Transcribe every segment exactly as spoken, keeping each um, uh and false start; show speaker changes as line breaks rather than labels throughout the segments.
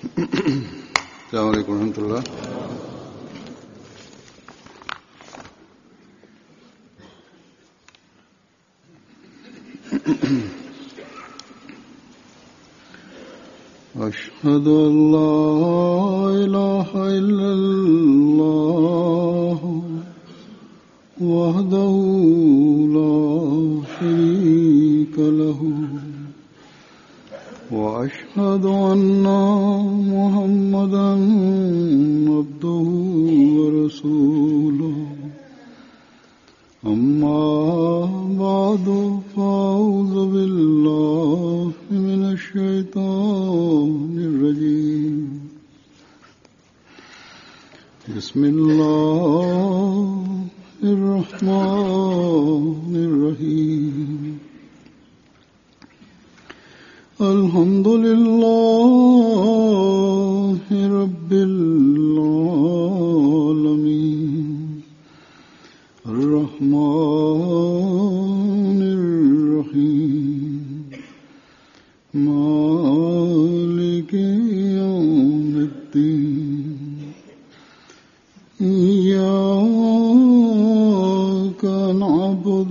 Selamünaleyküm ve rahmetullah. أشهد أن لا إله إلا الله وحده لا شريك له وأشهد أن محمدا عبده ورسوله أما بعد فأعوذ بالله من الشيطان الرجيم بسم الله الرحمن الرحيم الحمد لله رب العالمين الرحمن الرحيم مالك يوم الدين إياك نعبد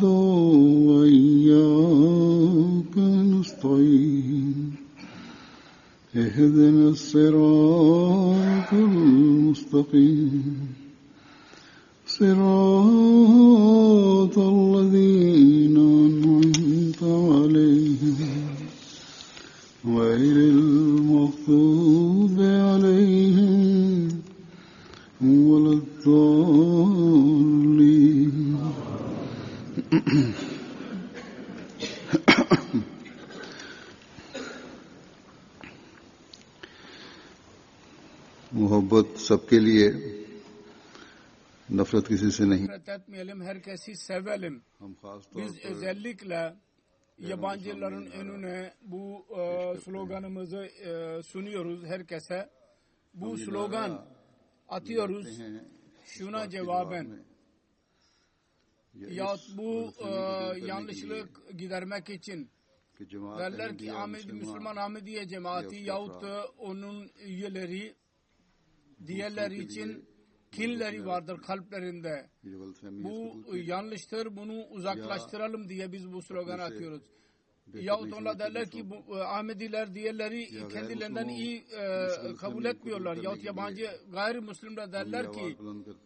وإياك نستعين اهدنا الصراط المستقيم صراط الذين أنعمت عليهم غير المغضوب عليهم ولا الضالين. मोहब्बत सबके लिए, nefret kisi se nahi.
Nefret etmeyelim, herkesi sevelim.
Hum khas taur
Biz özellikle yabancıların önüne bu e, sloganımızı e, sunuyoruz herkese. Bu slogan atıyoruz şuna cevaben. Yahut bu e, yanlışlık gidermek için derler ki Ahmedi, Müslüman Ahmediye cemaati yahut da onun üyeleri diğerleri için kinleri vardır kalplerinde. Bu yanlıştır, bunu uzaklaştıralım diye biz bu sloganı atıyoruz. Yahut onlar derler ki bu Ahmediler diğerleri kendilerinden iyi e, kabul etmiyorlar. Yahut yabancı gayrimüslimler derler ki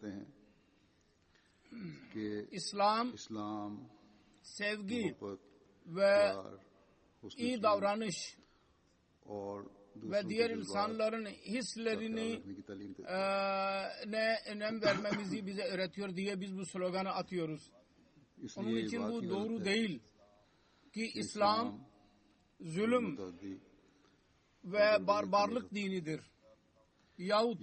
İslam, sevgi ve iyi davranış ve diğer insanların hislerini e, ne önem vermemizi bize öğretiyor diye biz bu sloganı atıyoruz. Onun için bu doğru değil ki İslam zulüm ve barbarlık dinidir. Yahut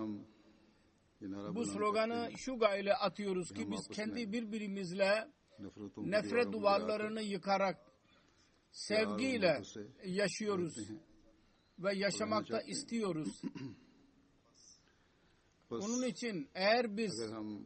bu sloganı şu gayle atıyoruz ki biz kendi birbirimizle nefret duvarlarını yıkarak sevgiyle yaşıyoruz ve yaşamakta istiyoruz. Onun için eğer biz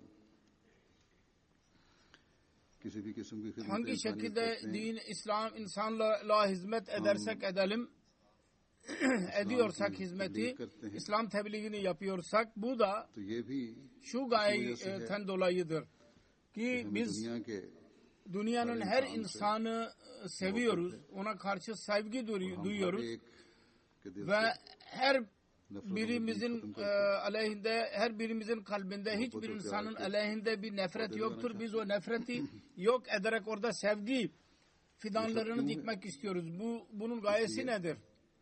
hangi şekilde din, İslam, insanlara hizmet edersek edelim, ediyorsak hizmeti, İslam tebliğini yapıyorsak, bu da şu gayeten dolayıdır ki biz dünyanın her insanı seviyoruz, ona karşı sevgi duyuyoruz ve her birimizin e, aleyhinde, her birimizin kalbinde hiçbir insanın aleyhinde bir nefret yoktur. Biz o nefreti yok ederek orada sevgi fidanlarını dikmek istiyoruz. Bu bunun gayesi nedir?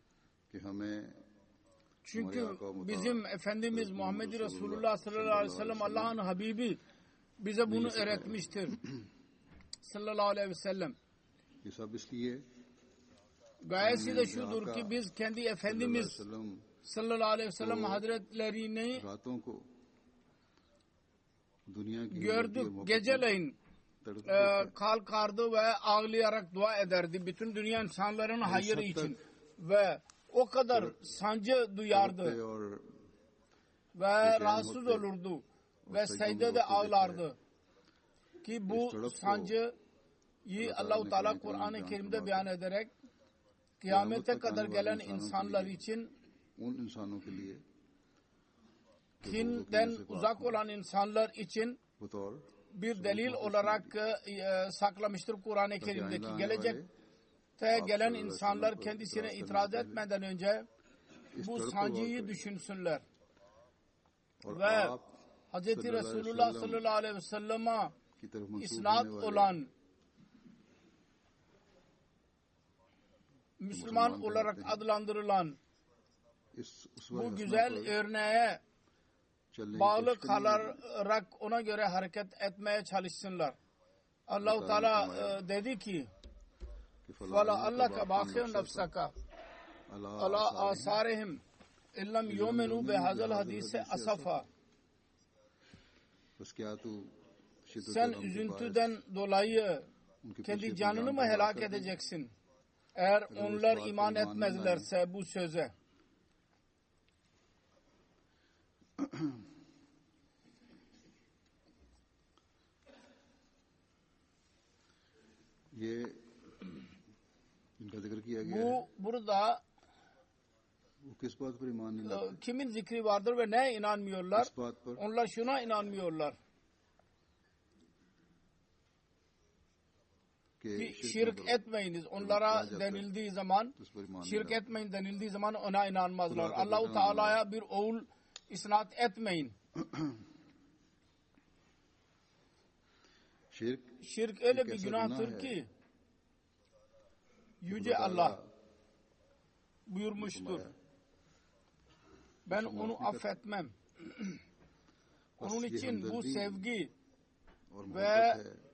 Çünkü bizim Efendimiz Muhammed Resulullah sallallahu aleyhi ve sellem Allah'ın Habibi bize bunu öğretmiştir. Sallallahu aleyhi ve sellem. Gayesi de şudur ki biz kendi Efendimiz sallallahu aleyhi ve sellem hazretlerini gördük. Geceleyin e, kalkardı ve ağlayarak dua ederdi. Bütün dünya insanların hayırı için. Ve o kadar sancı duyardı. Ve rahatsız olurdu. Ve secdede ağlardı. Ki bu sancıyı Allah-u Teala Kur'an-ı Kerim'de beyan ederek kıyamete kadar gelen insanlar için
उन इंसानों के लिए
kinden uzak olan insanlar için
बतौर
bir delil olarak e, saklamıştır Kur'an-ı Kerim'deki. Gelecekte gelen insanlar kendisine itiraz etmeden önce bu sancıyı düşünsünler. Ve Hz. Resulullah sallallahu aleyhi ve sellem'e isnat olan Müslüman olarak adlandırılan bu güzel örneğe bağlı kalarak ona göre hareket etmeye çalışsınlar. Allah-u Teala e, dedi ki فَلَا أَلَّكَ بَاخِرْ نَفْسَكَ عَلَى آثَارِهِمْ اِنْ لَمْ يُؤْمِنُوا بِهَذَا الْحَدِيثِ أَسَفًا. Sen üzüntüden dolayı kendi canını mı helak edeceksin? Eğer onlar iman etmezlerse bu söze. Bu burada kimin zikri vardır ve neye inanmıyorlar? Onlar şuna inanmıyorlar ki şirk etmeyiniz. Onlara denildiği zaman, şirk etmeyin denildiği zaman ona inanmazlar. Allah-u Teala'ya bir oğul isnat etmeyin. Şirk öyle bir günahtır ki Yüce Allah buyurmuştur. Ben onu affetmem. Onun için bu sevgi ve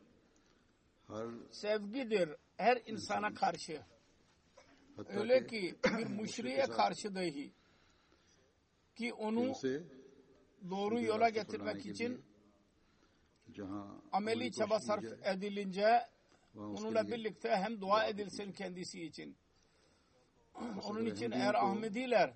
sevgidir her insana karşı. Öyle ki bir müşriye karşı dahi ki onu doğru yola getirmek için ameli çaba sarf edilince onunla birlikte hem dua edilsin kendisi için. Onun için eğer Ahmediler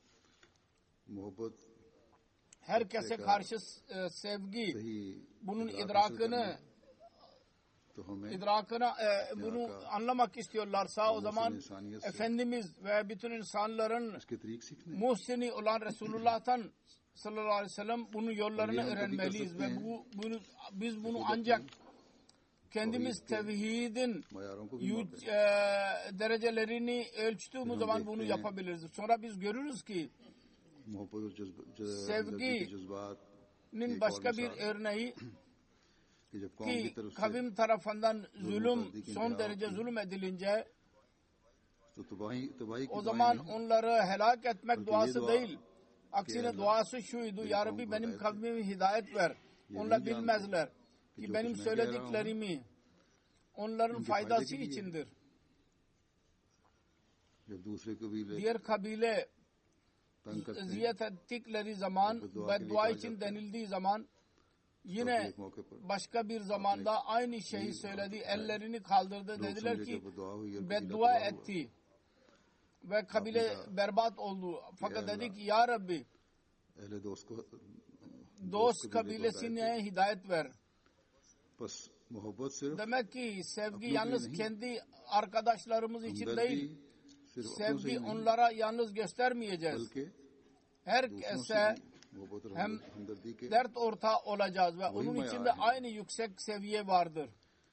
herkese karşı sevgi bunun idrakını idrakına e, bunu anlamak istiyorlarsa o zaman Efendimiz ve bütün insanların muhsini olan Resulullah'tan sallallahu aleyhi ve sellem bunun yollarını öğrenmeliyiz ve bu, bunu, biz bunu ancak kendimiz tevhidin e, derecelerini ölçtüğümüz zaman bunu yapabiliriz. Sonra biz görürüz ki sevginin başka bir örneği ki kavim tarafından zulüm, son derece zulüm edilince o zaman onları helak etmek duası değil. Aksine duası şuydu: Ya Rabbi benim kavmime hidayet ver. Onlar bilmezler ki benim söylediklerimi onların faydası içindir. Diğer kabile ziyet ettikleri zaman ve dua için denildiği zaman yine başka bir zamanda aynı şeyi söyledi. Ellerini kaldırdı. Dediler ki beddua etti ve kabile berbat oldu. Fakat dedi ki Ya Rabbi dost kabilesine hidayet ver. Demek ki sevgi yalnız kendi arkadaşlarımız için değil. Sevgi onlara yalnız göstermeyeceğiz. Herkese hem dert ortağı olacağız ve onun içinde aynı yüksek seviye vardır.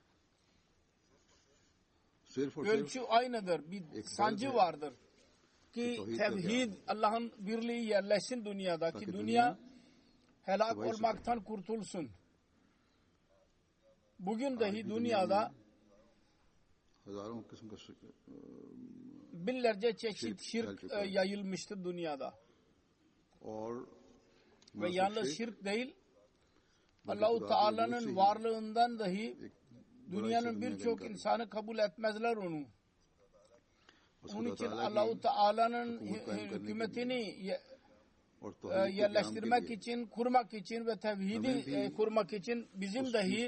Ölçü aynıdır. Bir sancı vardır. Ki tevhid, Allah'ın birliği yerleşsin dünyada. Ki dünya helak olmaktan kurtulsun. Bugün dahi dünyada binlerce çeşit şirk yayılmıştır dünyada. Ve yalnız şirk değil, Allah-u Teala'nın varlığından dahi dünyanın birçok insanı kabul etmezler onu. Onun için Allah-u Teala'nın hükümetini yerleştirmek için, kurmak için ve tevhidi kurmak için bizim dahi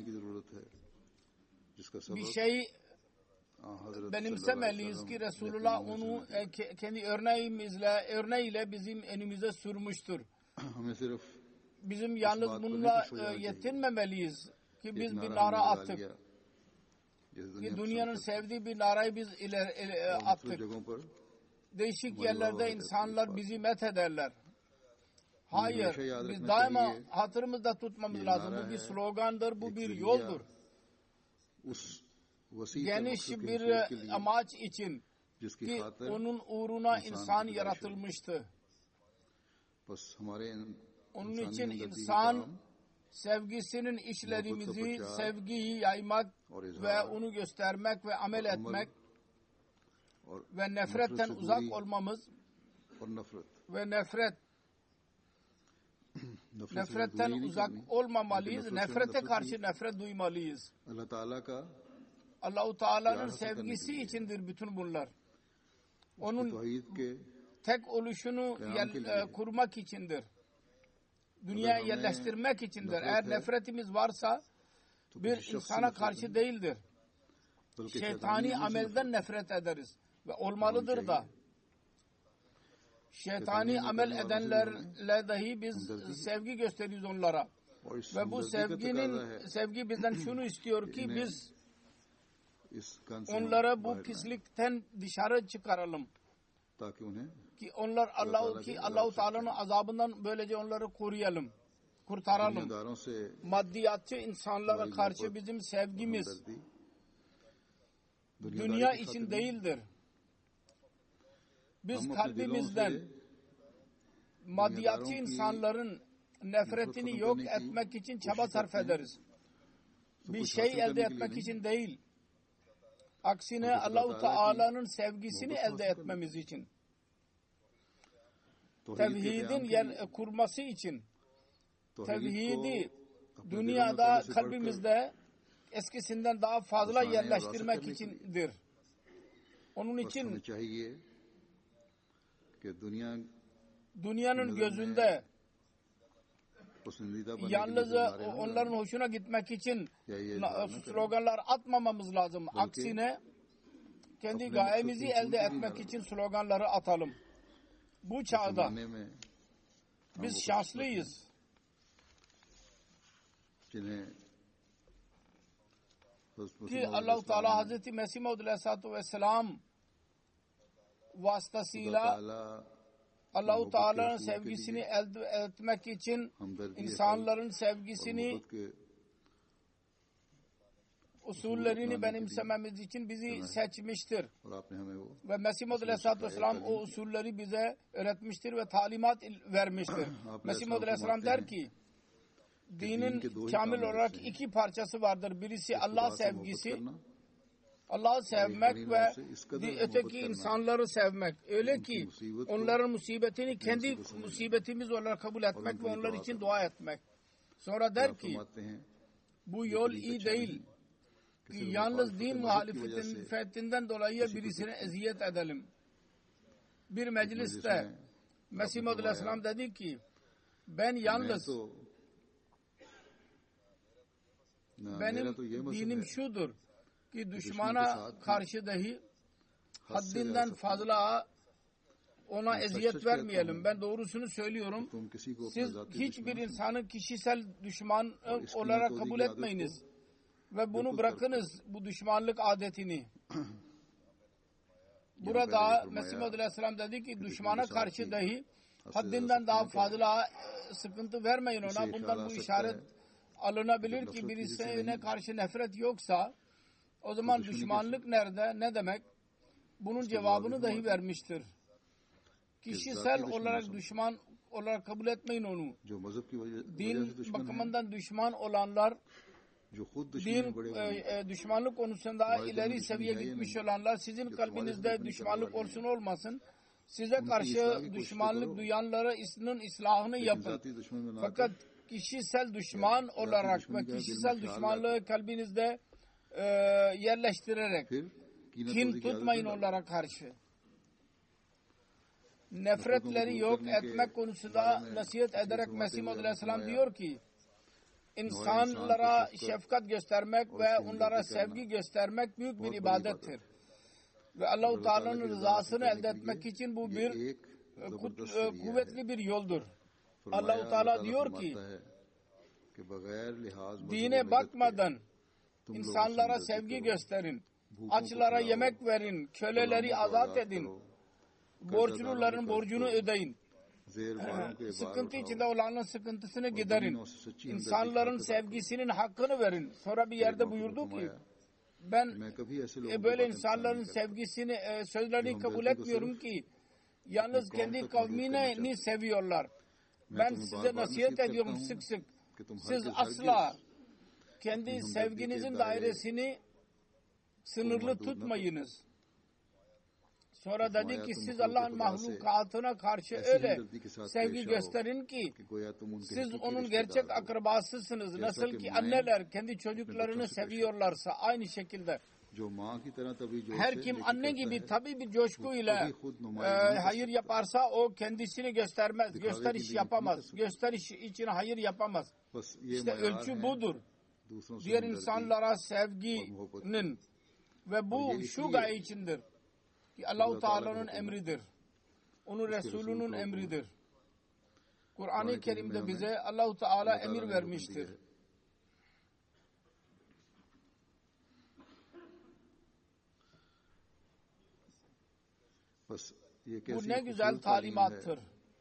bir şey benimsemeliyiz ki Resulullah onu kendi örneğimizle, örneğiyle bizim önümüze sürmüştür. Bizim yalnız bununla yetinmemeliyiz ki biz bir nara attık. Ki dünyanın sevdiği bir narayı biz ileri attık. değişik yerlerde insanlar bizi met ederler. Hayır, biz daima hatırımızda tutmamız lazım. Bu bir slogandır, bu bir yoldur. Geniş bir amaç için ki onun uğruna insan yaratılmıştı. Onun için insan sevgisinin işlerimizi, sevgiyi yaymak ve onu göstermek ve amel etmek ve nefretten uzak olmamız ve nefret nefretten uzak olmamalıyız. Nefrete karşı nefret duymalıyız. Allah-u Teala'nın sevgisi içindir bütün bunlar. Onun tek oluşunu yel, kurmak içindir. Dünyaya yerleştirmek içindir. Eğer nefretimiz varsa bir insana karşı değildir. Şeytani amelden nefret ederiz. Ve olmalıdır da. Şeytani amel edenlerle dahi biz sevgi gösteriyoruz onlara. Ve bu sevginin sevgi bizden şunu istiyor ki biz onlara bu pislikten dışarı çıkaralım. Ki onlar Allah ki Allah-u Teala'nın azabından böylece onları koruyalım, kurtaralım. Maddiyatçı insanlara karşı bizim sevgimiz dünya için değildir. Biz kalbimizden maddiyatçı insanların nefretini yok etmek için çaba sarf ederiz. Bir şey elde etmek için değil. Aksine Allah-u Teala'nın sevgisini elde etmemiz için. Tevhidin yer kurması için. Tevhidi dünyada kalbimizde eskisinden daha fazla yerleştirmek içindir. Onun için dünyanın gözünde yalnız onların hoşuna gitmek için sloganlar atmamamız lazım. Aksine kendi gayemizi elde etmek için sloganları atalım. Bu çağda biz şanslıyız. Ki Allah-u Teala Hazreti Mesih Maud Aleyhisselatü Vesselam vasıtasıyla Allah-u Teala'nın sevgisini elde etmek için insanların sevgisini usullerini benimsememiz için bizi seçmiştir. Ve Mesih Maud Aleyhisselatü Vesselam o usulleri bize öğretmiştir ve talimat vermiştir. Mesih Maud Aleyhisselam der ki dinin kamil olarak iki parçası vardır. Birisi Allah sevgisi, Allah'ı sevmek ve öteki insanları sevmek. Öyle ki onların musibetini kendi musibetimiz olarak kabul etmek ve onlar için dua etmek. Sonra der ki bu yol iyi değil ki yalnız din muhalefetinden dolayı birisine eziyet edelim. Bir mecliste Mesih Maud Aleyhisselam dedi ki ben yalnız benim dinim şudur ki düşmana karşı dahi haddinden fazla ona eziyet vermeyelim. Ben doğrusunu söylüyorum. Siz hiçbir insanı kişisel düşman olarak kabul etmeyiniz. Ve bunu bırakınız, bu düşmanlık adetini. Burada Mesih Maud Aleyhisselam dedi ki düşmana karşı dahi haddinden daha fazla sıkıntı vermeyin ona. Bundan bu işaret alınabilir ki birisine karşı nefret yoksa o zaman düşmanlık nerede? Ne demek? Bunun cevabını dahi vermiştir. Kişisel olarak düşman olarak kabul etmeyin onu. Din bakımından düşman olanlar, din e, düşmanlık konusunda ileri seviye gitmiş olanlar, sizin kalbinizde düşmanlık olsun olmasın, size karşı düşmanlık duyanlara ismin islahını yapın. Fakat kişisel düşman olarak ve kişisel düşmanlığı kalbinizde e, yerleştirerek kin tutmayın onlara karşı. Nefretleri yok etmek konusunda nasihat ederek Mesih Maud Aleyhisselam diyor ki insanlara şefkat göstermek ve onlara sevgi göstermek büyük bir ibadettir. Ve Allah-u Teala'nın rızasını elde etmek için bu bir kuvvetli bir yoldur. Allah-u Teala diyor ki dine bakmadan insanlara sevgi gösterin, açlara yemek verin, köleleri azat edin borçluların borcunu ödeyin. Sıkıntı içinde olanın sıkıntısını giderin. İnsanların sevgisinin hakkını verin. Sonra bir yerde buyurdu ki ben e, böyle insanların sevgisini, e, sözlerini kabul etmiyorum ki yalnız kendi kavmini seviyorlar. Ben size nasihat ediyorum sık sık. Siz asla kendi sevginizin dairesini sınırlı tutmayınız. Sonra dedi ki siz Allah'ın mahlukatına karşı öyle sevgi gösterin ki siz onun gerçek akrabasısınız. Nasıl ki anneler kendi çocuklarını seviyorlarsa aynı şekilde her kim anne gibi tabii bir coşkuyla e, hayır yaparsa o kendisini göstermez. Gösteriş yapamaz. Gösteriş için hayır yapamaz. İşte ölçü budur. Diğer insanlara sevginin ve bu şu gaye içindir ki Allah-u Teala'nın emridir. Onun Resulünün emridir. Kur'an-ı Kerim'de bize Allah-u Teala emir vermiştir. Bu ne güzel talimattır.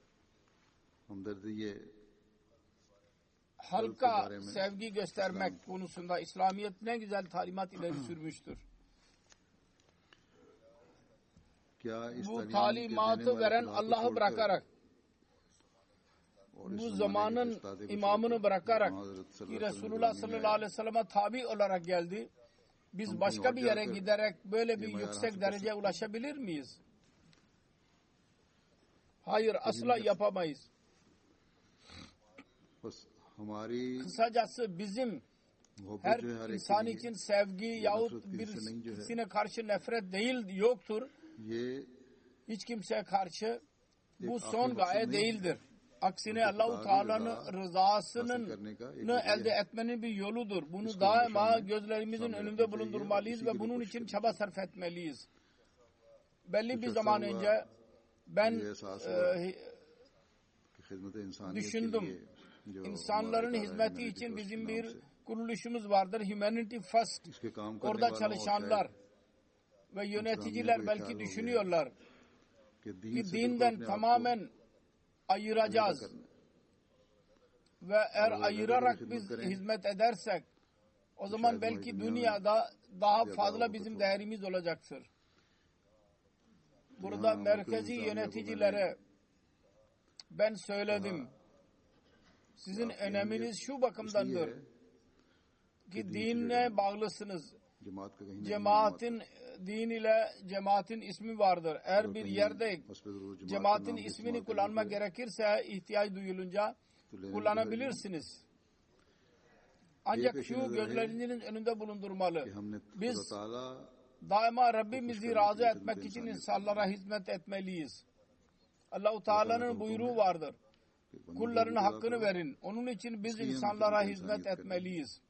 Halka sevgi göstermek konusunda İslamiyet ne güzel talimat ileri sürmüştür. Bu talimatı veren Allah'ı bırakarak, bu zamanın imamını bırakarak ki Resulullah sallallahu aleyhi ve sellem'e tabi olarak geldi. Biz başka bir yere giderek böyle bir yüksek dereceye ulaşabilir miyiz? Hayır, asla yapamayız. Kısacası bizim her insan için sevgi yahut birisine karşı nefret değil, yoktur. Hiç kimseye karşı bu son gaye değildir. Aksine Allah-u Teala'nın rızasını elde etmenin bir yoludur. Bunu daima gözlerimizin önünde bulundurmalıyız ve bunun için çaba sarf etmeliyiz. Belli bir zaman önce ben e, düşündüm. İnsanların hizmeti için bizim bir kuruluşumuz vardır. Humanity First. Orada çalışanlar ve yöneticiler belki düşünüyorlar ki dinden tamamen ayıracağız. Ve eğer ayırarak biz hizmet edersek o zaman belki dünyada daha fazla bizim değerimiz olacaktır. Burada merkezi yöneticilere ben söyledim. Sizin öneminiz şu bakımdandır ki dinle bağlısınız. Cemaatin din ile cemaatin ismi vardır. Eğer bir yerde cemaatin ismini kullanmak gerekirse ihtiyaç duyulunca kullanabilirsiniz. Ancak şu gözlerinin önünde bulundurmalı. Biz daima Rabbimizi razı etmek için insanlara hizmet etmeliyiz. Allah-u Teala'nın buyruğu vardır. Kulların hakkını verin. Onun için biz insanlara hizmet etmeliyiz.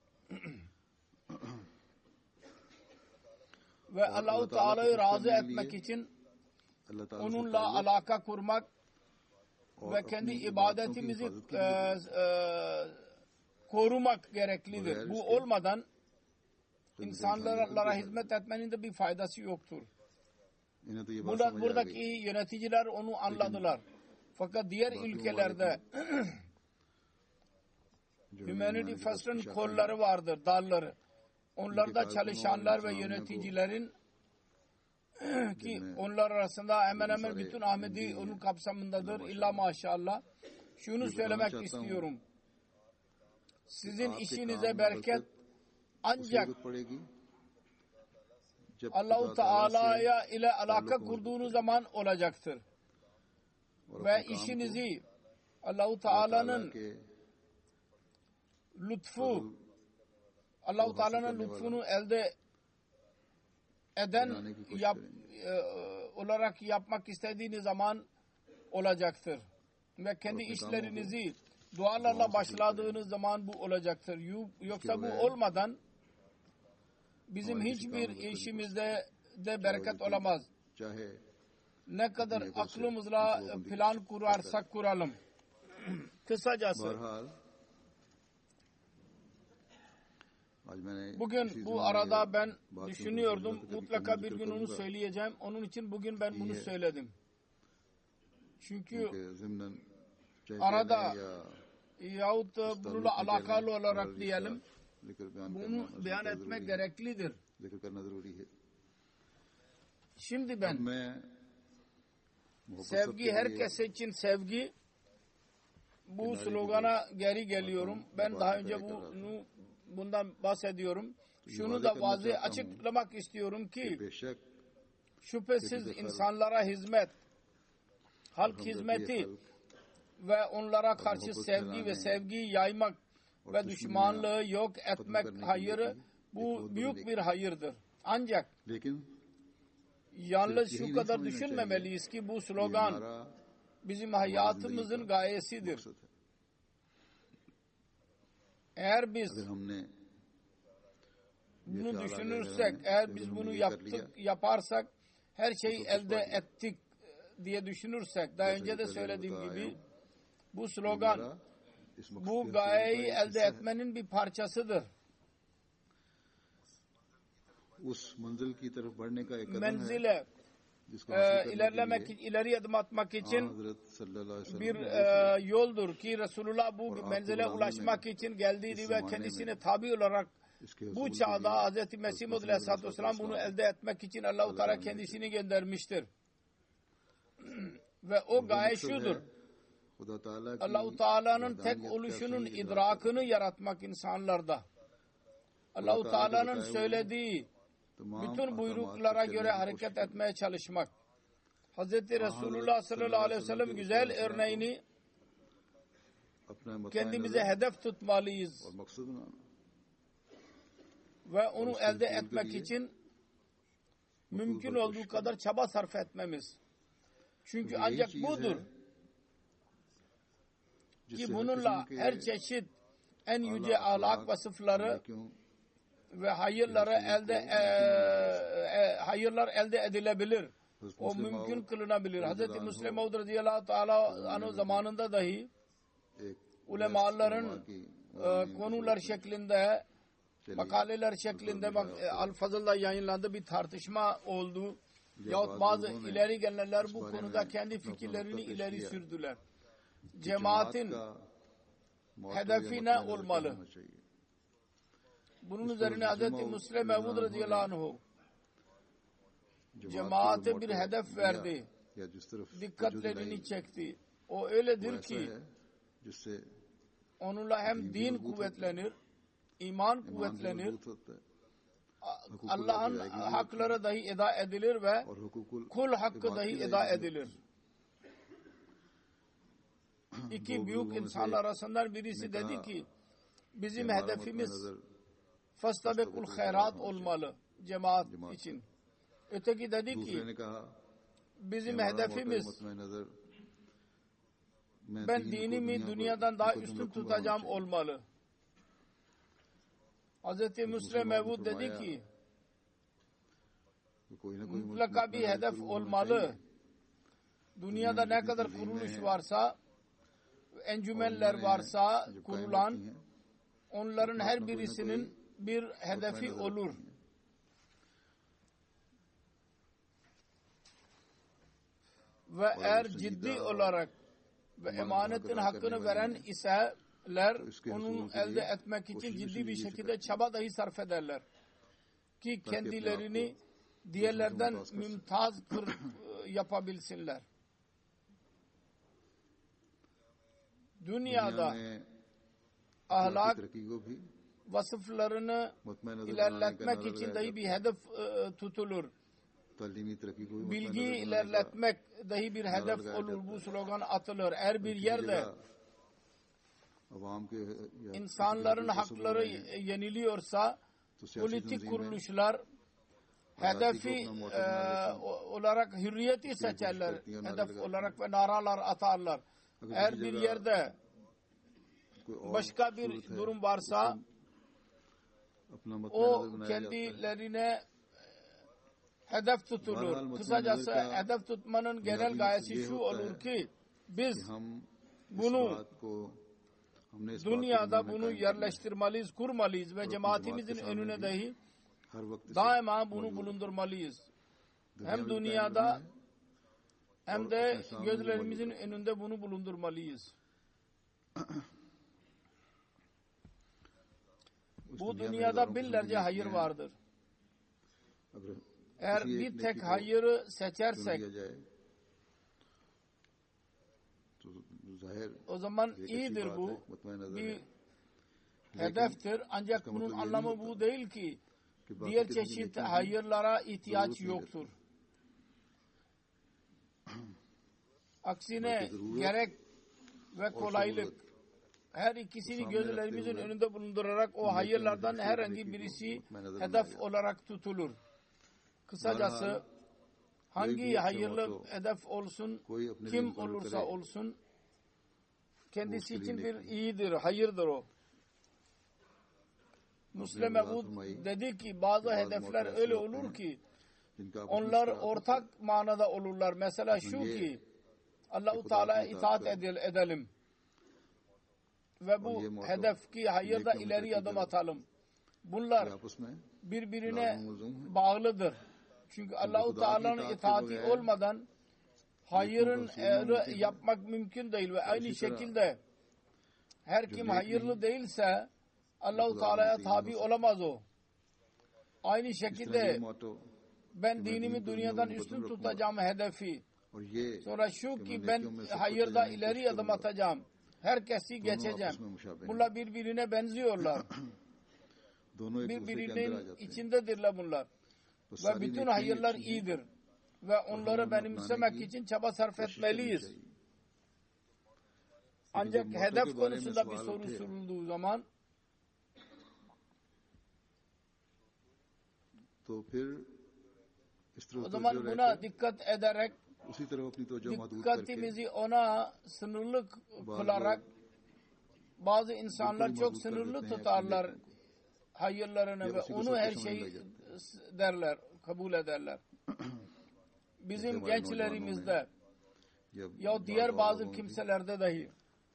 Ve Allah-u Teala'yı razı etmek için onunla alaka kurmak ve kendi ibadetimizi e, e, korumak gereklidir. Bu olmadan insanlara hizmet etmenin de bir faydası yoktur. Burada, buradaki yöneticiler onu anladılar. Fakat diğer ülkelerde Humanity First'ın kolları vardır, dalları. Onlarda çalışanlar ve yöneticilerin ki onlar arasında hemen hemen bütün Ahmedi onun kapsamındadır. İlla maşallah. Şunu söylemek istiyorum. Sizin işinize bereket ancak Allah-u Teala'ya ile alaka kurduğunuz zaman olacaktır. Ve işinizi Allah-u Teala'nın lütfu, Allah-u Teala'nın lütfunu elde eden yap, e, olarak yapmak istediğiniz zaman olacaktır. Ve kendi işlerinizi dualarla başladığınız zaman bu olacaktır. Yoksa bu olmadan bizim hiçbir işimizde de bereket olamaz. Ne kadar aklımızla plan kurarsak kuralım. Kısacası bugün bu arada ben düşünüyordum. Mutlaka bir gün onu söyleyeceğim. Onun için bugün ben bunu söyledim. Çünkü arada yahut bununla alakalı olarak diyelim bunu beyan etmek gereklidir. Şimdi ben sevgi, herkes için sevgi, bu slogana geri geliyorum. Ben daha önce bunu bundan bahsediyorum. Şunu da vazı açıklamak istiyorum ki şüphesiz insanlara hizmet, halk hizmeti ve onlara karşı sevgi ve sevgiyi yaymak ve düşmanlığı yok etmek hayırı, bu büyük bir hayırdır. Ancak yalnız şu kadar düşünmemeliyiz ki bu slogan bizim hayatımızın gayesidir. Eğer biz bunu düşünürsek, eğer biz bunu yaptık, yaparsak, her şeyi elde ettik diye düşünürsek, daha önce de söylediğim gibi bu slogan bu gayeyi elde etmenin bir parçasıdır. Menzile e, ilerlemek, ileri adım atmak için bir e, yoldur ki Resulullah bu menzile ulaşmak için geldiydi ve kendisine tabi olarak bu çağda Hz. Mesih Maud Aleyhisselatü Vesselam bunu elde etmek için Allah-u Teala kendisini göndermiştir. Ve o gaye şudur: Allah-u Teala'nın tek oluşunun idrakını yaratmak insanlarda. Allah-u Teala'nın söylediği bütün buyruklara göre hareket etmeye çalışmak. Hz. Resulullah sallallahu aleyhi ve sellem güzel örneğini kendimize hedef tutmalıyız. Ve onu elde etmek için mümkün olduğu kadar çaba sarf etmemiz. Çünkü ancak budur ki bununla her çeşit en yüce ahlak vasıfları ve hayırları elde e, e, hayırlar elde edilebilir. O mümkün kılınabilir. Hz. Müslim Maud radıyallahu teala anhu zamanında dahi ulemaların e, konular şeklinde, makaleler şeklinde Al-Fazıl'da yayınlandı, bir tartışma oldu. Yahut bazı ileri gelenler bu konuda kendi fikirlerini ileri sürdüler. Cemaatin hedefi ne olmalı? Bunun üzerine Hz. Müslim Maud radıyallahu anhu cemaate bir hedef verdi. Dikkatlerini çekti. O öyledir ki onunla hem din kuvvetlenir, iman kuvvetlenir, Allah'ın hakları dahi eda edilir ve kul hakkı dahi eda edilir. İki büyük insanlar arasından birisi dedi ki bizim hedefimiz fastabekul hayrat olmalı cemaat için. Öteki dedi ki bizim hedefimiz ben dinimi dünyadan daha üstün tutacağım olmalı. Hz. Müslim Maud dedi ki mutlaka bir hedef olmalı. Dünyada ne kadar kuruluş varsa, encümenler varsa kurulan, onların her birisinin bir hedefi olur. Ve eğer ciddi olarak ve emanetin hakkını veren iseler onun elde etmek için ciddi bir şekilde çaba dahi sarf ederler. Ki kendilerini diğerlerden mümtaz yapabilsinler. Dünyada ahlak vasıflarını ilerletmek için dahi bir hedef e, tutulur. Bilgi ilerletmek dahi bir hedef olur. Bu slogan atılır. Eğer bir yerde insanların hakları yeniliyorsa politik kuruluşlar hedefi e, olarak hürriyeti seçerler. Hedef olarak ve naralar atarlar. Eğer bir yerde başka bir durum varsa o kendilerine hedef tutulur. Kısacası hedef tutmanın genel gayesi şu olur ki biz bunu dünyada bunu yerleştirmeliyiz, kurmalıyız ve cemaatimizin önüne dahi daima bunu bulundurmalıyız. Hem dünyada hem de gözlerimizin önünde bunu bulundurmalıyız. Bu dünyada binlerce hayır vardır. Eğer bir tek hayırı seçersek o zaman iyidir bu. Bir hedeftir. Ancak bunun anlamı bu değil ki diğer çeşit hayırlara ihtiyaç yoktur. Aksine gerek ve kolaylık her ikisini gözlerimizin önünde bulundurarak o hayırlardan herhangi birisi hedef olarak tutulur. Kısacası hangi hayırlı hedef olsun, kim olursa olsun kendisi için bir iyidir, hayırdır o. Müslim Mevud dedi ki bazı hedefler öyle olur ki onlar ortak manada olurlar. Mesela şu ki Allah-u Teala'ya itaat edelim ve bu hedef ki hayırda ileri adım atalım. Bunlar birbirine bağlıdır. Çünkü Allah-u Teala'nın itaati olmadan hayırın yapmak mümkün değil ve aynı şekilde her kim hayırlı değilse Allah-u Teala'ya tabi olamaz o. Aynı şekilde ben dinimi dünyadan üstün tutacağım hedefi. Sonra şu ki ben hayırda ileri adım atacağım. Herkesi geçeceğim. Bunlar birbirine benziyorlar. Birbirinin içindedirler bunlar. Ve bütün hayırlar iyidir. Ve onları benimsemek için çaba sarf etmeliyiz. Ancak hedef konusunda bir soru sorulduğu zaman o zaman buna dikkat ederek dikkatimizi ona sınırlı kılarak bazı insanlar çok sınırlı tutarlar hayırlarını ve onu her şeyi derler, kabul ederler. Bizim gençlerimizde ya diğer bazı kimselerde dahi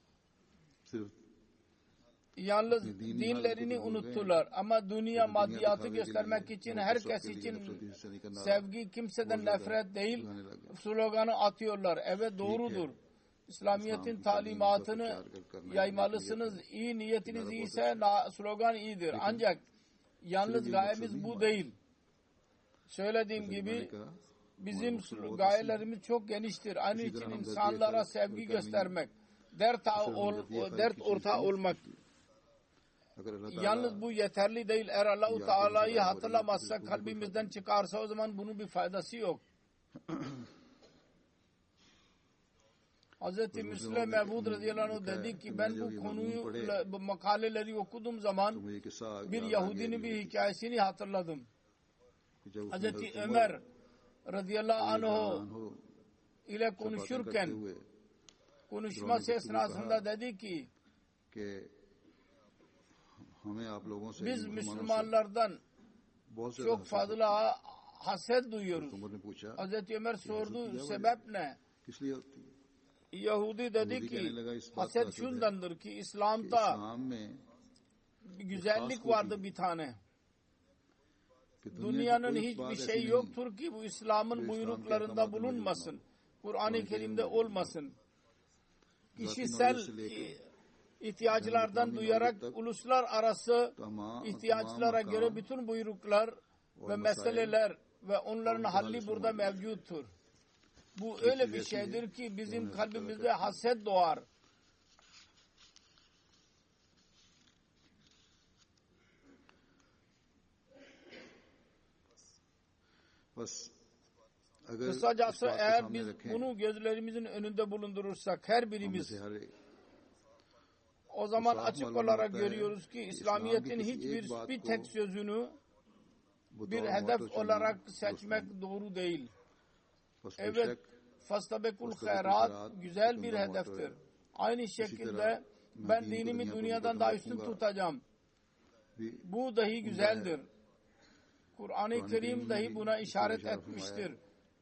yalnız dinlerini unuttular ama dünya maddiyatı göstermek için herkes için sevgi, kimseden nefret değil sloganı atıyorlar. Evet doğrudur. İslamiyet'in talimatını yaymalısınız. İyi niyetiniz iyiyse slogan iyidir. Ancak yalnız gayemiz bu değil. Söylediğim gibi bizim gayelerimiz çok geniştir. Aynı için insanlara sevgi göstermek, dert, ol, dert ortağı olmak. Yalnız bu yeterli değil. Eğer Allah-u Teala'yı hatırlamazsa, kalbimizden çıkarsa o zaman bunun bir faydası yok. Hazreti Müslim Mevud radıyallahu anh dedi ki ben bu konuyu, bu makaleleri okuduğum zaman bir Yahudinin bir hikayesini hatırladım. Hazreti Ömer radıyallahu anh ile konuşurken konuşması esnasında dedi ki biz Müslümanlardan çok fazla haset duyuyoruz. Hazreti Ömer sordu sebep ne? Yahudi dedi ki haset şundandır ki İslam'da bir güzellik vardı bir tane. Dünyanın hiçbir şey yoktur ki bu İslam'ın buyruklarında bulunmasın. Kur'an-ı Kerim'de olmasın. Kişisel ihtiyaçlardan duyarak uluslararası ihtiyaçlara göre bütün buyruklar ve meseleler ve onların halli burada mevcuttur. Bu öyle bir şeydir ki bizim kalbimizde haset doğar. Kısacası eğer biz bunu gözlerimizin önünde bulundurursak her birimiz o zaman açık olarak görüyoruz ki İslamiyet'in hiçbir bir tek sözünü bir hedef olarak seçmek doğru değil. Evet, fastabekul hayrat güzel bir hedeftir. Aynı şekilde ben dinimi dünyadan daha üstün tutacağım. Bu dahi güzeldir. Kur'an-ı Kerim dahi buna işaret etmiştir.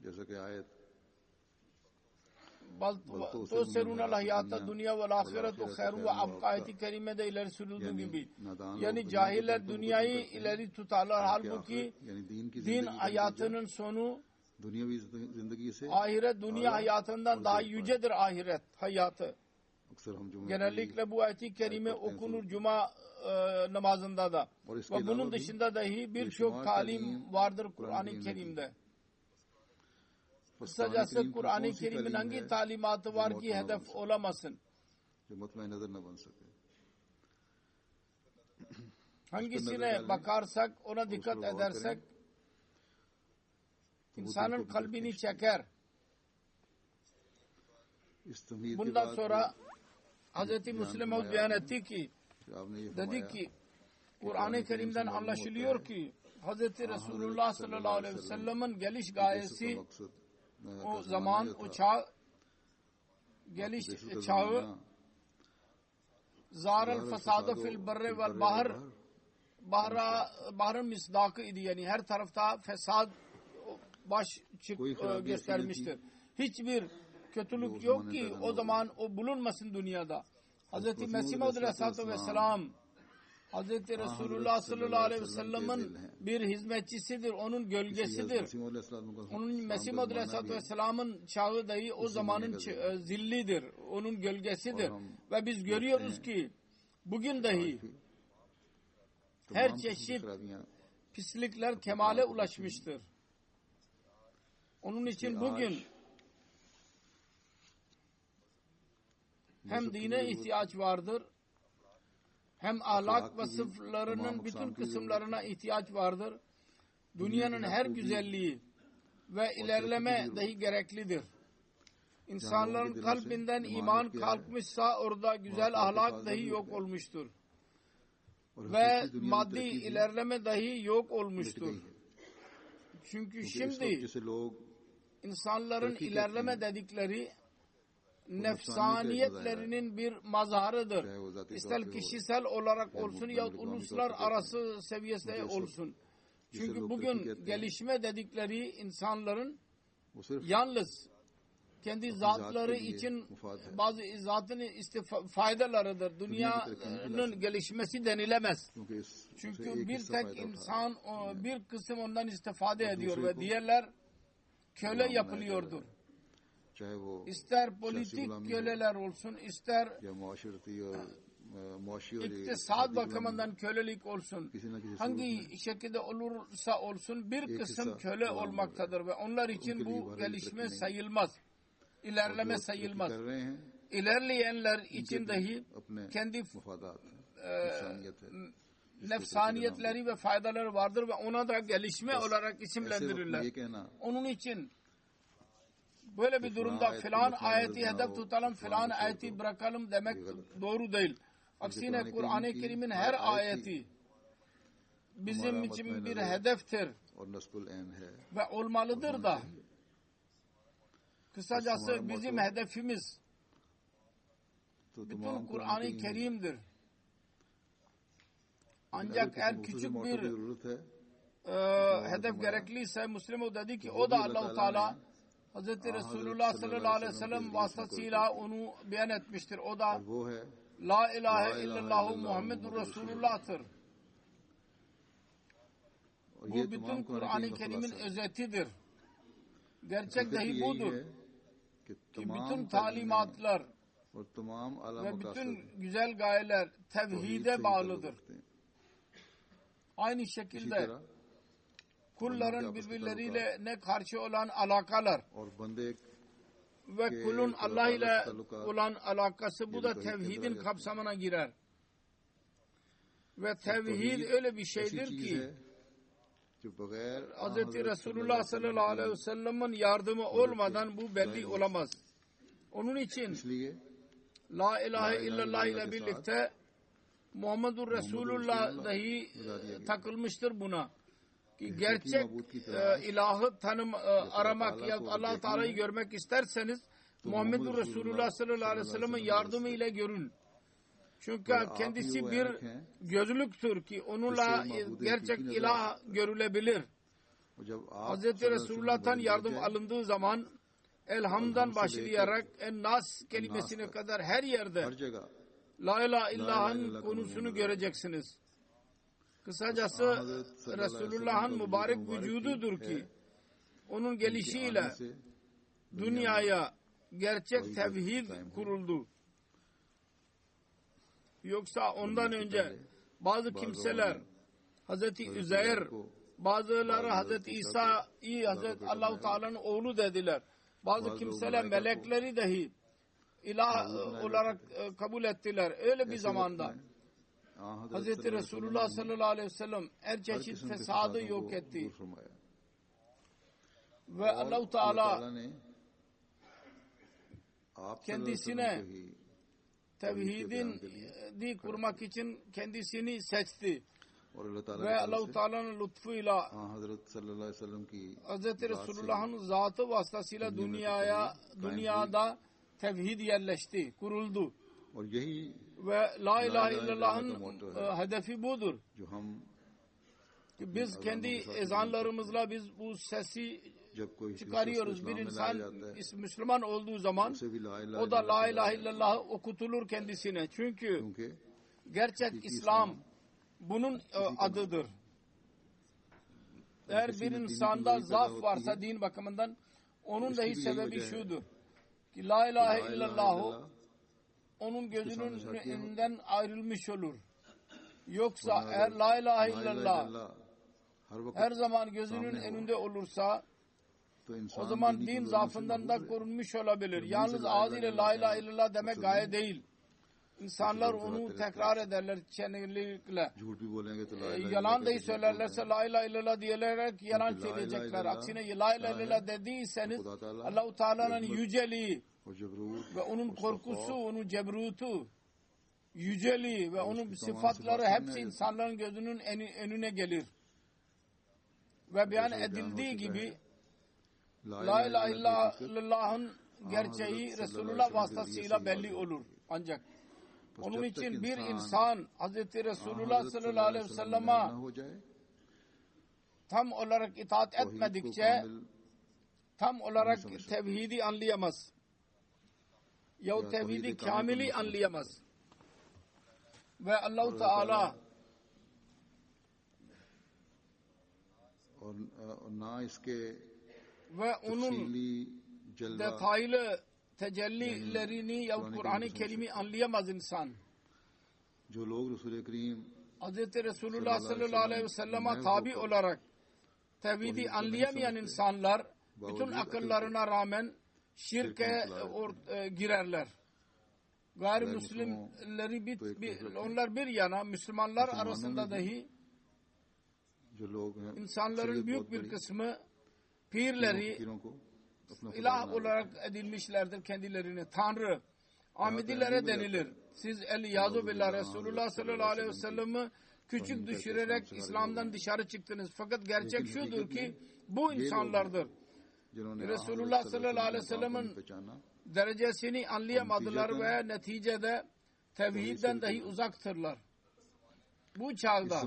تُسِرُونَ الْحَيَاةَ الدُّنْيَا وَالْآخِرَةُ خَيْرٌ وَأَبْقَى ayet-i kerimede ileri sürüldüğü gibi. Yani cahiller dünyayı ileri tutarlar. Halbuki din hayatının sonu
दुनियावी जिंदगी से
Ahiret dünya hayatından daha yücedir ahiret hayatı.
अक्सर हम जुमे
Genellikle bu ayet-i kerime okunur cuma e, namazında da. Ve bunun dışında dahi birçok talim vardır Kur'an-ı Kerim'de. Kısacası Kur'an-ı Kerim'in hangi talimatı var ki hedef olamasın?
जो मतमय नजर न बन सके
Hangisine bakarsak, ona dikkat edersek insanın kalbini çeker.
इस तमहीद के
Bundan
बाद
sonra Hz. Müslim Maud beyan etti ki,
आपने ये
dedi
फरमाया
ki Kur'an-ı Kerim'den anlaşılıyor ki Hz. Resulullah sallallahu aleyhi ve sellem'in geliş gayesi
मकसद
o zaman, o çağ, geliş çağı zârel fesâdı fil berri vel bahr, bahra, bahrın misdakı idi. Yani her tarafta fesad baş çık e, göstermiştir. Hiçbir kötülük yok ki o zaman o bulunmasın dünyada. Hz. Mesih Maud aleyhissalatu vesselam Hz. Resulullah sallallahu aleyhi ve sellem'in bir hizmetçisidir. Onun gölgesidir. Onun Mesih Maud aleyhissalatu vesselam'ın çağı dahi o zamanın zillidir. Onun gölgesidir. Ve biz görüyoruz ki bugün dahi her çeşit pislikler kemale ulaşmıştır. Onun için bugün hem dine ihtiyaç vardır, hem ahlak vasıflarının bütün kısımlarına ihtiyaç vardır. Dünyanın her güzelliği ve ilerleme dahi gereklidir. İnsanların kalbinden iman kalkmışsa orada güzel ahlak dahi yok olmuştur. Ve maddi ilerleme dahi yok olmuştur. Çünkü şimdi insanların ilerleme dedikleri nefsaniyetlerinin bir mazharıdır. İster kişisel olarak olsun ya uluslararası seviyede olsun. Çünkü bugün gelişme dedikleri insanların yalnız kendi zatları için bazı zatın faydalarıdır. Dünyanın gelişmesi denilemez. Çünkü bir tek insan, bir kısım ondan istifade ediyor ve diğerler köle yapılıyordur. İster politik köleler olsun, ister iktisat bakımından kölelik olsun, hangi şekilde olursa olsun bir kısım köle olmaktadır ve onlar için bu gelişme sayılmaz, ilerleme sayılmaz. İlerleyenler için dahi kendi e, nefsaniyetleri ve faydaları vardır ve ona da gelişme olarak isimlendirirler. Onun için böyle bir durumda filan ayeti hedef tutalım, filan ayeti bırakalım demek doğru değil. Aksine Kur'an-ı Kerim'in her ayeti bizim için bir hedeftir ve olmalıdır da. Kısacası bizim hedefimiz bütün Kur'an-ı Kerim'dir. Ancak eğer küçük bir e, hedef gerekliyse Müslim o dedi ki o da Allah-u Teala Hz. Resulullah sallallahu aleyhi ve sellem vasıtasıyla onu beyan etmiştir. O da La ilahe illallahu Muhammedur Resulullah'tır. Bu bütün Kur'an-ı Kerim'in özetidir. Gerçek dahi budur. Ki bütün talimatlar ve bütün güzel gayeler tevhide bağlıdır. Aynı şekilde kulların birbirleriyle ne karşı olan alakalar ve kulun Allah ile olan alakası bu da tevhidin kapsamına girer. Ve tevhid öyle bir şeydir ki Hz. Resulullah sallallahu aleyhi ve sellem'in yardımı olmadan bu belli olamaz. Onun için La ilahe illallah ile birlikte Muhammedur Resulullah dahi takılmıştır buna. Ki gerçek e, ilahı tanım e, aramak ya Allah Teala'yı görmek isterseniz Muhammedur Resulullah sallallahu aleyhi ve sellem'in yardımı ile görün. Çünkü kendisi bir gözlüktür ki onunla gerçek ilah görülebilir. Hz. Resulullah'tan yardım alındığı zaman Elham'dan başlayarak En-Nas kelimesine kadar her yerde La ilahe illallah'ın konusunu göreceksiniz. Kısacası Resulullah'ın mübarek vücududur ki onun gelişiyle dünyaya gerçek tevhid kuruldu. Yoksa ondan önce bazı kimseler Hazreti Üzeyr, bazıları Hazreti İsa'yı Hazreti Allah-u Teala'nın oğlu dediler. Bazı kimseler melekleri dahi ilah olarak kabul ettiler. Öyle bir zamanda Hazreti Resulullah sallallahu aleyhi ve sellem her çeşit fesadı yok etti. Ve Allah-u Teala kendisine tevhidin di kurmak için kendisini seçti. Ve Allah-u Teala'nın lütfuyla Hazreti Resulullah'ın zatı vasıtasıyla dünyaya dünyada tevhid yerleşti, kuruldu. Ve La ilahe illallah'ın hedefi budur. Ki biz kendi ezanlarımızla biz bu sesi çıkarıyoruz. Bir insan Müslüman olduğu zaman o da La ilahe illallah okutulur kendisine. Çünkü gerçek İslam bunun adıdır. Eğer bir insanda zaaf varsa din bakımından onun dahi sebebi şudur. Ki La ilahe illallah onun gözünün önünden ayrılmış olur. Yoksa eğer La ilahe illallah her zaman gözünün önünde olursa o zaman din zaafından da korunmuş olabilir. Yalnız ağzıyla La ilahe illallah demek gaye değil. İnsanlar onu tekrar ederler çenelikle. E, yalan dahi söylerlerse La ilahe illallah diyerek yalan söyleyecekler. Aksine La ilahe illallah dediyseniz Allah-u Teala'nın yüceliği ve onun korkusu, onun cebrutu, yüceliği ve onun sıfatları hepsi insanların gözünün önüne gelir. Ve beyan edildiği gibi La ilahe illallah'ın gerçeği Resulullah vasıtasıyla belli olur. Ancak onun için bir insan Hazreti Resulullah sallallahu aleyhi ve sellem'e tam olarak itaat etmedikçe tam olarak tevhidi anlayamaz. Yahut tevhidi kamili anlayamaz. Ve Allah-u Teala ve onun detaylı tecellilerini yahut Kur'an-ı Kerim'i anlayamaz insan. Hazreti Resulullah sallallahu aleyhi ve sellem'e tabi olarak tevhidi anlayamayan insanlar bütün akıllarına rağmen şirke girerler. Gayrimüslimleri bir, bir, onlar bir yana Müslümanlar arasında dahi insanların büyük bir kısmı pirleri ilah olarak edinmişlerdir kendilerini. Tanrı. Ahmedilere denilir. Siz el-Yazu billah Resulullah sallallahu aleyhi ve sellem'i küçük düşürerek İslam'dan dışarı çıktınız. Fakat gerçek şudur ki bu insanlardır. Resulullah sallallahu aleyhi ve sellem'in derecesini anlayamadılar ve neticede tevhidden dahi uzaktırlar. Bu çağda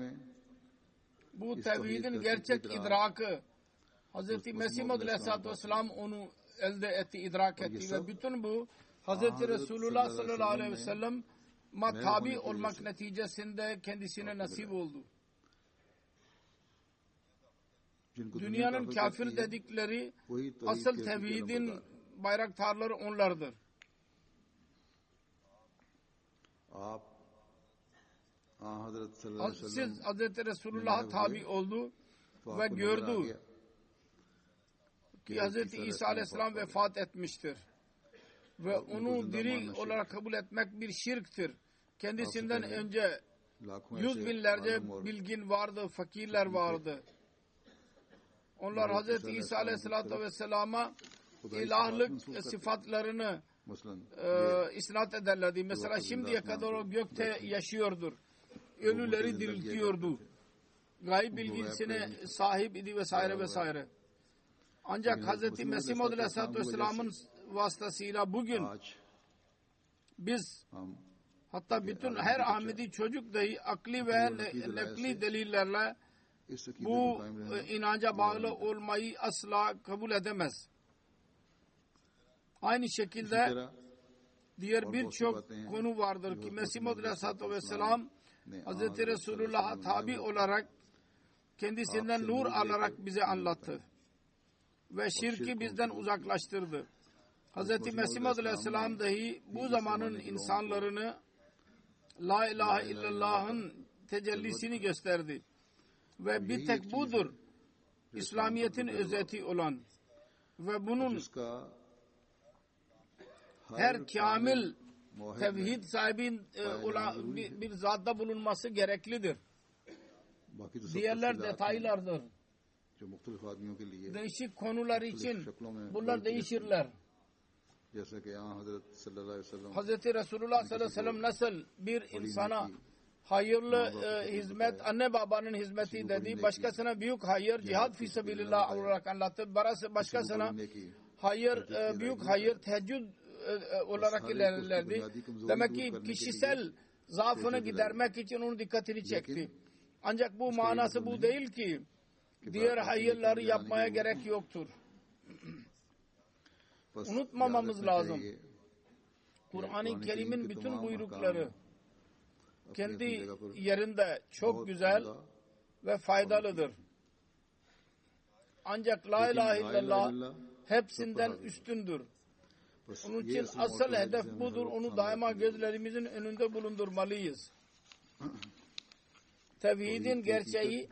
bu tevhidin gerçek idrakı Hz. Mesih Maud aleyhissalatü vesselam onu elde etti, idrak etti ve bütün bu Hz. Resulullah sallallahu aleyhi ve sellem ma tabi olmak neticesinde kendisine nasip oldu. Dünyanın kafir dedikleri asıl tevhidin bayraktarları onlardır. Siz Hz. Resulullah'a tabi oldu ve gördü ki Hz. İsa aleyhisselam vefat etmiştir. Ve onu diri olarak kabul etmek bir şirktir. Kendisinden önce yüz binlerce bilgin vardı, fakirler vardı. Onlar Hz. İsa aleyhisselatü vesselama ilahlık sıfatlarını e, isnat ederlerdi. Mesela şimdiye kadar o gökte yaşıyordur. Ölüleri diriltiyordu. Gayb bilgisine sahip idi vesaire vesaire. Ancak Hz. Mesih Maud aleyhisselatü vesselamın vasıtasıyla bugün biz hatta bütün her Ahmedi çocuk dahi akli ve nekli delillerle bu inanca bağlı olmayı asla kabul edemez. Aynı şekilde diğer birçok konu vardır ki Mesih Maud aleyhisselatü vesselam Hz. Resulullah'a tabi olarak kendisinden nur alarak bize anlattı. ve şirki bizden uzaklaştırdı. Hz. Mesih Maud Aleyhisselam dahi bu zamanın insanlarını La ilahe illallah'ın tecellisini gösterdi. Ve bir tek budur İslamiyet'in özeti olan ve bunun her kamil tevhid sahibi olan bir, bir zatta bulunması gereklidir. Diğerler detaylardır. Değişik konular için bunlar değişirler. Hazreti Resulullah sallallahu aleyhi ve sellem nasıl bir insana hayırlı e, hizmet, anne babanın hizmeti dedi, başkasına büyük hayır, cihad fisabilillah olarak anlattı, başkasına hayır, e, büyük hayır, teheccüd e, olarak ilerlerdi. Demek ki kişisel zaafını gidermek için onun dikkatini çekti. Ancak bu manası bu değil ki diğer hayırları yapmaya gerek yoktur. Unutmamamız lazım. Kur'an-ı Kerim'in bütün buyrukları kendi yerinde çok güzel ve faydalıdır. Ancak La ilahe illallah hepsinden üstündür. Onun için asıl hedef budur. Onu daima gözlerimizin önünde bulundurmalıyız. Tevhidin gerçeği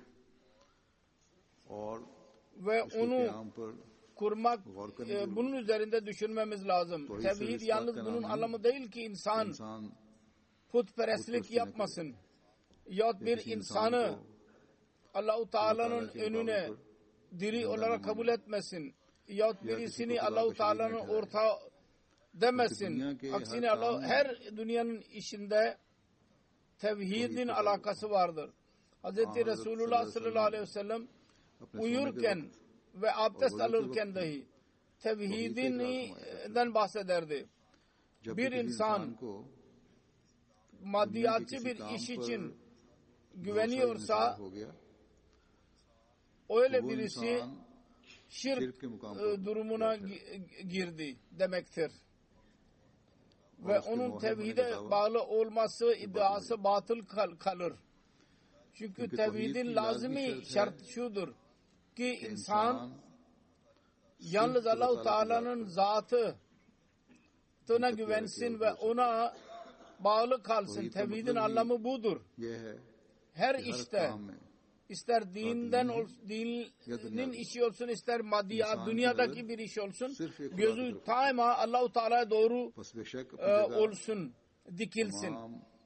ve onu kurmak, e, bunun üzerinde düşünmemiz lazım. Tevhid yalnız bunun anlamı değil ki insan putperestlik yapmasın. Yahut bir insanı Allah-u Teala'nın önüne diri olarak kabul etmesin. Yahut birisini Allah-u Teala'nın ortağı demesin. Aksine Allah her dünyanın işinde tevhidin alakası vardır. Hz. Resulullah sallallahu aleyhi ve sellem uyurken ve abdest alırken dahi tevhidinden bahsederdi. Bir insan maddiyatçı bir iş için güveniyorsa öyle birisi şirk durumuna girdi demektir. Ve onun tevhide bağlı olması iddiası batıl kalır. Çünkü tevhidin lazimi şart şudur ki insan yalnız Allah-u Teala'nın zatına güvensin ve ona bağlı kalsın. Tevhidin anlamı budur. Her işte, ister dinden dinin işi olsun, ister maddiyat, dünyadaki bir iş olsun, gözü daima Allah-u Teala'ya doğru e, olsun, dikilsin.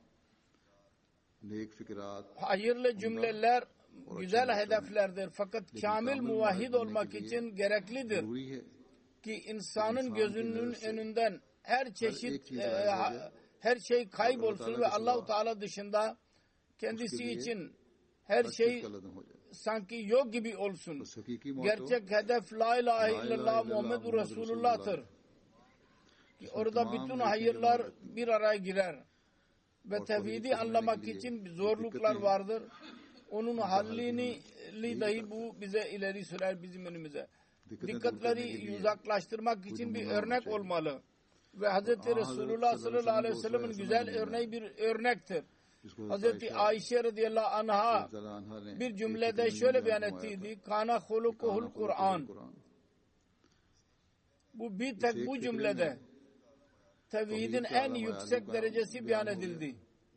Hayırlı cümleler güzel hedeflerdir. Fakat kamil muvahhid olmak için gereklidir ki insanın gözünün önünden her çeşit e, her şey kaybolsun ve Allah-u Teala dışında kendisi için her şey sanki yok gibi olsun. Gerçek hedef La ilahe illallah Muhammedur Resulullah'tır. Orada bütün hayırlar bir araya girer. Ve tevhidi anlamak için zorluklar vardır. Onun hallini dahi bu bize ileri sürer bizim önümüze. Dikkatleri uzaklaştırmak için bir örnek olmalı. Ve Hz. Resulullah sallallahu aleyhi ve sellem'in güzel örneği bir örnektir. Hz. Ayşe radıyallahu anha bir cümlede şöyle beyan ettiydi. Kana hulukuhul Kur'an. Bu bir tek bu cümlede tevhidin en yüksek derecesi beyan edildi.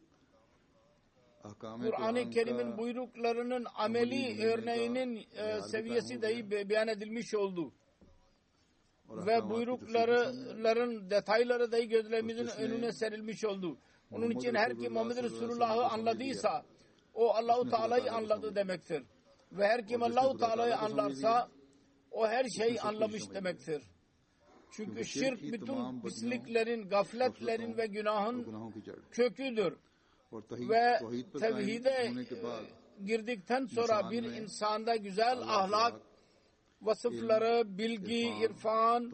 Kur'an-ı Kerim'in buyruklarının ameli örneğinin e, seviyesi dahi beyan edilmiş oldu. Ve buyrukların detayları dahi gözlerimizin önüne serilmiş oldu. Onun için her kim Muhammed Resulullah'ı anladıysa o Allah-u Teala'yı anladı demektir. Ve her kim Allah-u Teala'yı anlarsa o her şeyi anlamış demektir. Çünkü şirk bütün pisliklerin, gafletlerin ve günahın köküdür. Ve tevhide girdikten sonra bir insanda güzel ahlak, vasıfları, bilgi, irfan,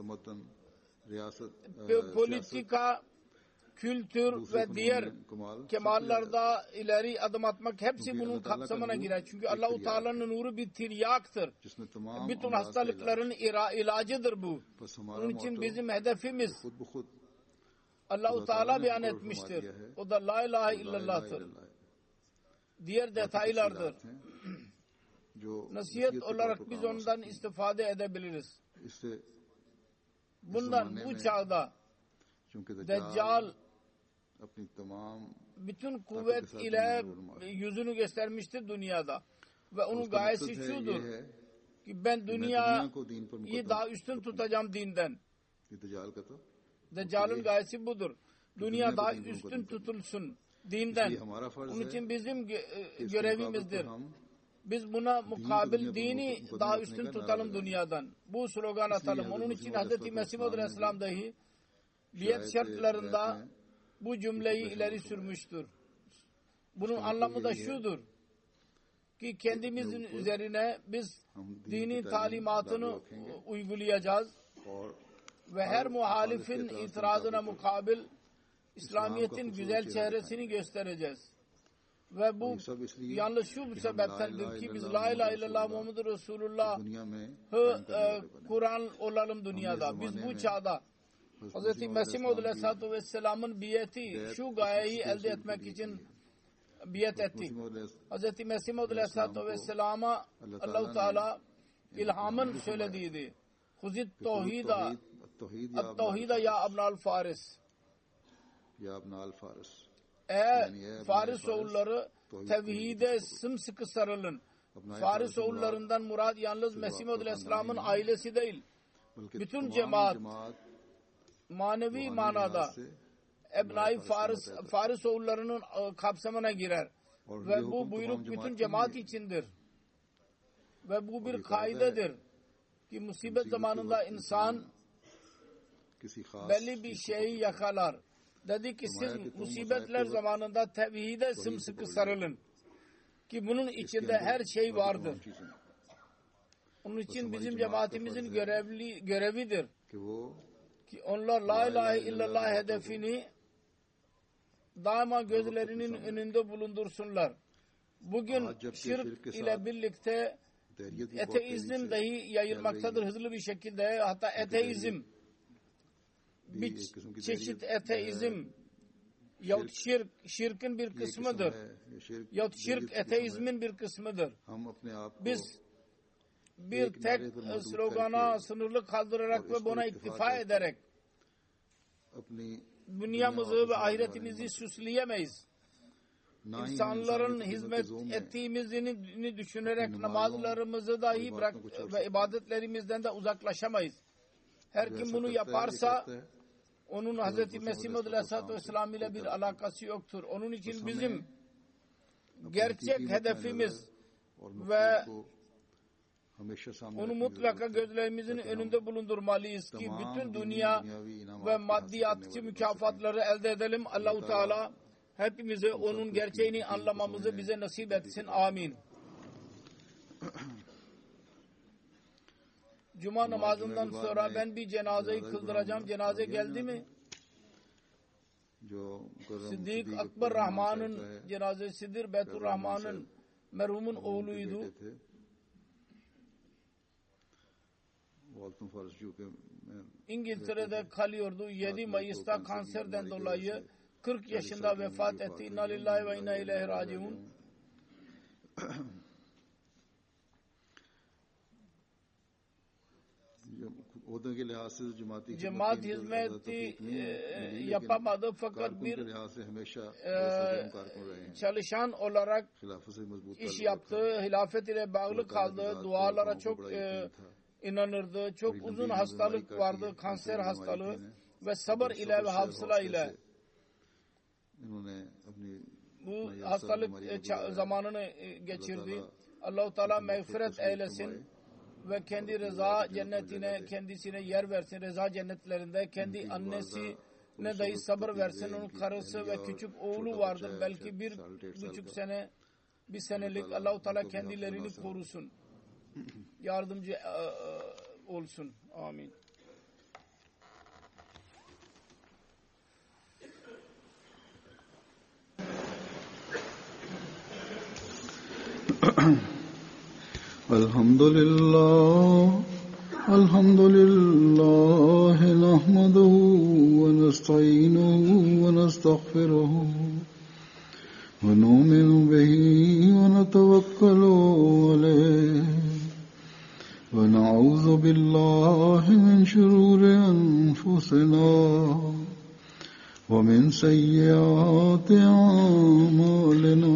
politika, kültür ve diğer kemallarda ileri adım atmak hepsi bunun kapsamına girer. Çünkü Allah-u Teala'nın nuru bir tiryaktır. Bütün hastalıkların ilacıdır bu. Onun için bizim hedefimiz Allah-u Teala beyan etmiştir. O da La ilahe illallah'tır. Diğer detaylardır. Nasihat olarak biz ondan istifade edebiliriz. bundan bu çağda Deccal bütün kuvvet ile yüzünü göstermiştir dünyada ve onun gayesi şudur ki ben dünyayı daha üstün tutacağım dinden. Deccal'ın gayesi budur. Dünya daha üstün tutulsun dinden. Onun için bizim görevimizdir. Biz buna mukabil dini daha üstün tutalım dünyadan. Bu slogan atalım. Onun için Hz. Mesih Maud Aleyhisselam dahi biat şartlarında bu cümleyi ileri sürmüştür. Bunun anlamı da şudur ki kendimizin üzerine biz dini talimatını uygulayacağız ve her muhalifin itirazına mukabil İslamiyet'in güzel çehresini göstereceğiz. Ve bu yalnız şu sebeptendir ki biz La ilahe illallah Muhammedur Resulullah'ı e, Kur'an olalım dünyada. Biz bu çağda Hz. Mesih Maud Aleyhisselatü Vesselam'ın biyeti şu gayeyi elde etmek için biyet etti. Hz. Mesih Maud Aleyhisselatü Vesselam'a Allah-u Teala ilhamın söylediğiydi. Huzit tevhida at-tevhida ya abnal Faris.
Ya abnal Faris.
Eğer Faris oğulları tevhide sımsıkı sarılın. Faris oğullarından murad yalnız Mesih Maud Aleyhisselam'ın ailesi değil. Bütün cemaat manevi manada Ebnai Faris, Faris oğullarının kapsamına girer. Ve bu buyruk bütün cemaat içindir. Ve bu bir kaidedir ki musibet zamanında insan belli bir şeyi yakalar. Dedi ki siz musibetler zamanında tevhide sımsıkı sarılın. Ki bunun içinde her şey vardır. Onun için bizim cemaatimizin görevli, görevidir. Ki onlar la ilahe illallah hedefini daima gözlerinin önünde bulundursunlar. Bugün şirk ile birlikte eteizm dahi yayılmaktadır hızlı bir şekilde. Hatta eteizm bir çeşit eteizm yahut şirk, şirkin bir kısmıdır. Yahut şirk eteizmin bir kısmıdır. Biz bir tek slogana sınırlı kaldırarak ve buna iktifa ederek dünyamızı ve ahiretimizi süsleyemeyiz. İnsanların hizmet ettiğimizi düşünerek namazlarımızı dahi bırak ve ibadetlerimizden de uzaklaşamayız. Her kim bunu yaparsa onun Hz. Mesih Maud Aleyhisselatü Vesselam ile bir alakası yoktur. Onun için bizim gerçek hedefimiz ve onu mutlaka gözlerimizin önünde bulundurmalıyız ki bütün dünya ve maddiyatçı mükafatları elde edelim. Allah-u Teala hepimize onun gerçeğini anlamamızı bize nasip etsin. Amin. Cuma namazından sonra ben bir cenazeyi kıldıracağım. Cenaze geldi mi? Siddik Akbar Rahman'ın cenazesidir. Betur Rahman'ın merhumun oğluydu. İngiltere'de kalıyordu. yedi Mayıs'ta kanserden dolayı kırk yaşında vefat etti. İnna lillahi ve inna ileyhi raciun. Cemaat hizmeti e, yapamadı fakat bir e, çalışan olarak iş yaptı. Hilafet ile bağlı kaldı. Dualara çok e, inanırdı. Çok uzun hastalık vardı. Kanser hastalığı ve sabır ile ve hafıza ile bu hastalık e, zamanını e, geçirdi. Allah-u Teala mağfiret eylesin ve kendi rıza cennetine kendisine yer versin. Rıza cennetlerinde kendi annesine dahi sabır versin. Onun karısı ve küçük oğlu vardır. Belki bir buçuk sene bir senelik Allah-u Teala kendilerini korusun. Yardımcı olsun. Amin.
Elhamdülillah, elhamdülillah, nahmaduhu ve nesta'inuhu ve nestağfiruhu ve nu'minu bihi ve netevekkalu aleyh ونعوذ بالله من شرور أنفسنا ومن سيئات أعمالنا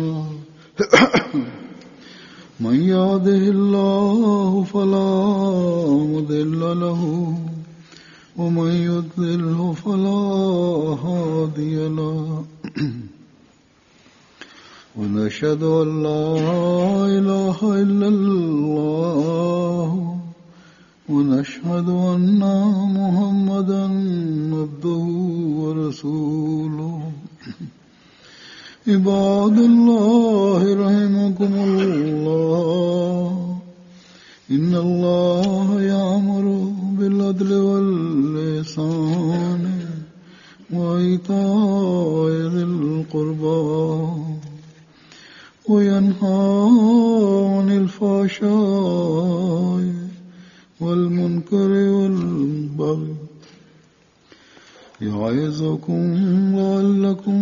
من يهده الله فلا مضل له ومن يضلل فلا هادي له ونشهد أن لا إله إلا الله ونشهد أن محمدا عبده ورسوله عباد الله رحمكم الله إن الله يأمر بالعدل والإحسان وإيتاء ذي القربى وينهى عن الفحشاء والمنكر والبغي يعظكم لعلكم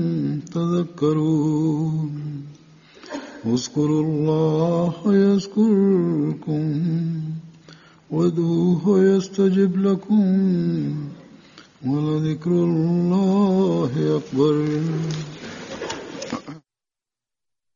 تذكرون اذكروا الله يذكركم وادعوه يستجب لكم ولذكر الله أكبر.